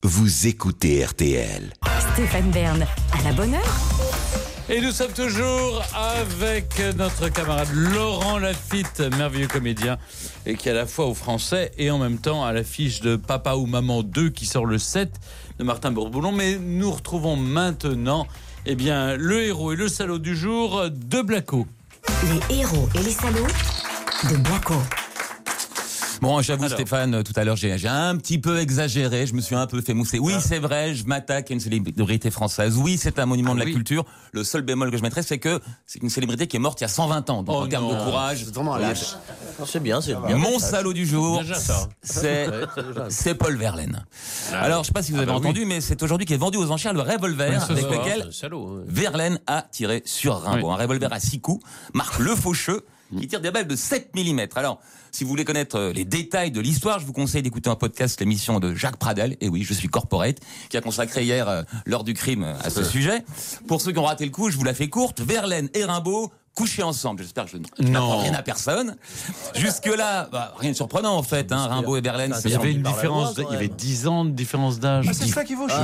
vous écoutez RTL. Stéphane Bern, à la bonne heure. Et nous sommes toujours avec notre camarade Laurent Lafitte, merveilleux comédien, et qui est à la fois au français et en même temps à l'affiche de Papa ou Maman 2 qui sort le 7 de Martin Bourboulon. Mais nous retrouvons maintenant le héros et le salaud du jour de Blacko. Les héros et les salauds de Blacko. Bon, j'avoue, Stéphane, tout à l'heure, j'ai un petit peu exagéré. Je me suis un peu fait mousser. Oui, c'est vrai, je m'attaque à une célébrité française. Oui, c'est un monument de la culture. Le seul bémol que je mettrais, c'est que c'est une célébrité qui est morte il y a 120 ans. Donc, en termes de courage. C'est vraiment un lâche. C'est bien, c'est bien. Mon salaud du jour, c'est Paul Verlaine. Alors, je sais pas si vous avez entendu, mais c'est aujourd'hui qu'est vendu aux enchères le revolver avec lequel Verlaine a tiré sur Rimbaud. Un revolver à 6 coups, marque Le Faucheux, qui tire des balles de 7 mm. Alors, si vous voulez connaître les détails de l'histoire, je vous conseille d'écouter un podcast, l'émission de Jacques Pradel. Et oui, je suis corporate, qui a consacré hier, l'heure du crime, à ce sujet. Pour ceux qui ont raté le coup, je vous la fais courte. Verlaine et Rimbaud couchés ensemble. J'espère que je n'apprends rien à personne. Jusque-là, rien de surprenant, en fait, hein. Rimbaud et Verlaine. Il y avait une différence, il y avait 10 ans de différence d'âge. Ah, c'est ça qui vaut.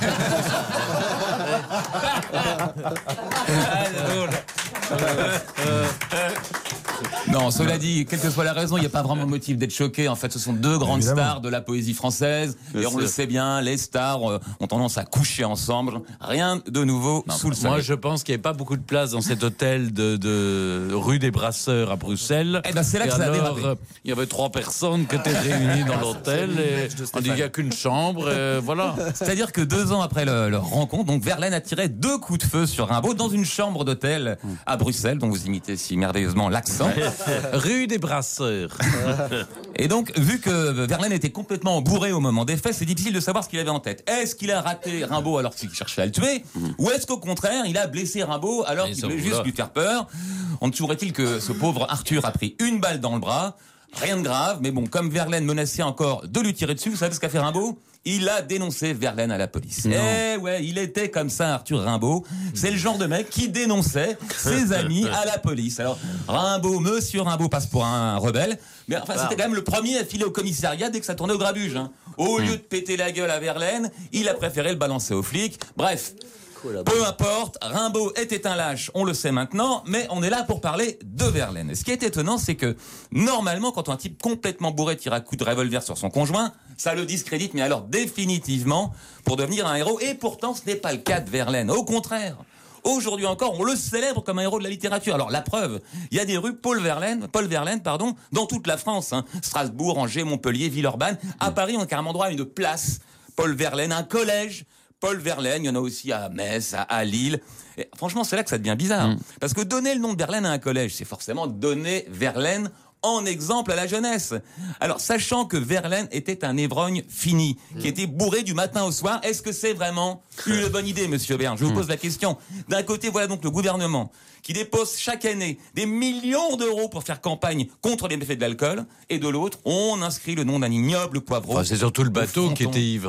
Non, cela dit, quelle que soit la raison, il n'y a pas vraiment de motif d'être choqué. En fait, ce sont deux grandes stars de la poésie française. Et on le sait bien, les stars ont tendance à coucher ensemble. Rien de nouveau sous le soleil. Moi, je pense qu'il n'y avait pas beaucoup de place dans cet hôtel de rue des Brasseurs à Bruxelles. Eh ben, c'est là que ça a dérapé. Il y avait 3 personnes qui étaient réunies dans l'hôtel et on dit qu'il n'y a qu'une chambre, et voilà. C'est-à-dire que 2 ans après leur rencontre, donc Verlaine a tiré 2 coups de feu sur Rimbaud dans une chambre d'hôtel à Bruxelles, dont vous imitez si merveilleusement l'accent. Rue des Brasseurs. Et donc, vu que Verlaine était complètement bourré au moment des faits, c'est difficile de savoir ce qu'il avait en tête. Est-ce qu'il a raté Rimbaud alors qu'il cherchait à le tuer, ou est-ce qu'au contraire, il a blessé Rimbaud alors qu'il voulait juste lui faire peur? On toujours est-il que ce pauvre Arthur a pris une balle dans le bras. Rien de grave, mais bon, comme Verlaine menaçait encore de lui tirer dessus, vous savez ce qu'a fait Rimbaud? Il a dénoncé Verlaine à la police. Eh ouais, il était comme ça, Arthur Rimbaud. C'est le genre de mec qui dénonçait ses amis à la police. Alors, Monsieur Rimbaud passe pour un rebelle, mais enfin, c'était quand même le premier à filer au commissariat dès que ça tournait au grabuge, hein. Au lieu de péter la gueule à Verlaine, il a préféré le balancer aux flics. Bref. Peu importe, Rimbaud était un lâche, on le sait maintenant, mais on est là pour parler de Verlaine. Ce qui est étonnant, c'est que normalement, quand un type complètement bourré tire un coup de revolver sur son conjoint, ça le discrédite, mais alors définitivement, pour devenir un héros. Et pourtant, ce n'est pas le cas de Verlaine. Au contraire, aujourd'hui encore, on le célèbre comme un héros de la littérature. Alors la preuve, il y a des rues Paul Verlaine, dans toute la France, hein. Strasbourg, Angers, Montpellier, Villeurbanne. À Paris, on a carrément droit à une place Paul Verlaine, un collège Paul Verlaine, il y en a aussi à Metz, à Lille. Et franchement, c'est là que ça devient bizarre. Parce que donner le nom de Verlaine à un collège, c'est forcément donner Verlaine en exemple à la jeunesse. Alors, sachant que Verlaine était un ivrogne fini, qui était bourré du matin au soir, est-ce que c'est vraiment une bonne idée, monsieur Bern? Je vous pose la question. D'un côté, voilà donc le gouvernement qui dépose chaque année des millions d'euros pour faire campagne contre les méfaits de l'alcool, et de l'autre, on inscrit le nom d'un ignoble poivreau. Enfin, c'est surtout le bateau qui était ivre.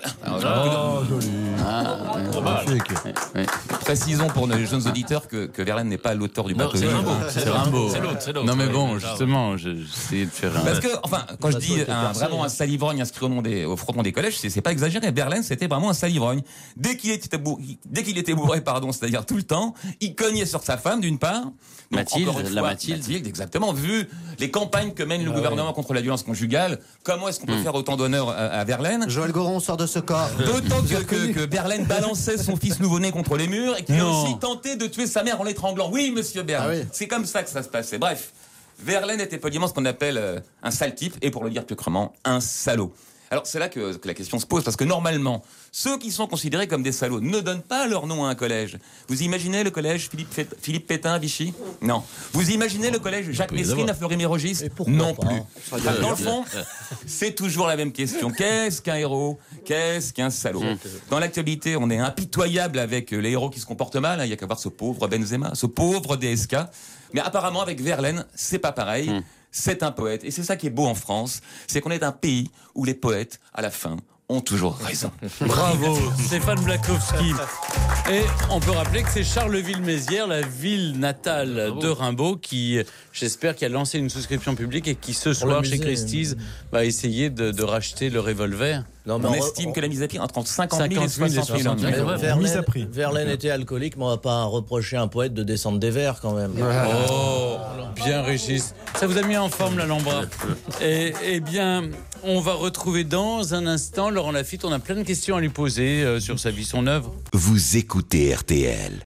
Précisons pour nos jeunes auditeurs que Verlaine n'est pas l'auteur du bateau. C'est Rimbaud. C'est l'autre. Non mais bon, justement, j'essayais de faire un... Parce que, enfin, quand je dis vraiment un sale ivrogne inscrit au fronton des collèges, c'est pas exagéré. Verlaine, c'était vraiment un sale ivrogne. Dès qu'il était bourré, c'est-à-dire tout le temps, il cognait sur sa femme, d'une part. Mathilde, exactement. Vu les campagnes que mène le gouvernement contre la violence conjugale, comment est-ce qu'on peut faire autant d'honneur à Verlaine? Joël Goron sort de ce corps. D'autant que Verlaine balançait son fils nouveau-né contre les murs et qu'il a aussi tenté de tuer sa mère en l'étranglant. Oui, monsieur Bern. C'est comme ça que ça se passait. Bref, Verlaine était poliment ce qu'on appelle un sale type, et pour le dire plus crûment, un salaud. Alors c'est là que la question se pose, parce que normalement, ceux qui sont considérés comme des salauds ne donnent pas leur nom à un collège. Vous imaginez le collège Philippe Pétain à Vichy? Non. Vous imaginez le collège Jacques Messrine à Fleury-Mérogis? Non plus. Dans le fond, c'est toujours la même question. Qu'est-ce qu'un héros? Qu'est-ce qu'un salaud? Dans l'actualité, on est impitoyable avec les héros qui se comportent mal. Il n'y a qu'à voir ce pauvre Benzema, ce pauvre DSK. Mais apparemment, avec Verlaine, c'est pas pareil. C'est un poète. Et c'est ça qui est beau en France, c'est qu'on est un pays où les poètes, à la fin, ont toujours raison. Bravo, Stéphane Blakowski. Et on peut rappeler que c'est Charleville-Mézières, la ville natale de Rimbaud, qui, j'espère, qui a lancé une souscription publique et qui ce soir, chez Christie's, va essayer de racheter le revolver. Non, On estime que la mise à prix entre 50 000 et 60 000 euros. Verlaine était alcoolique, mais on va pas reprocher à un poète de descendre des verres quand même. Oh, bien Régis. Ça vous a mis en forme, l'Alhambra. Eh bien, on va retrouver dans un instant Laurent Lafitte. On a plein de questions à lui poser sur sa vie, son œuvre. Vous écoutez RTL.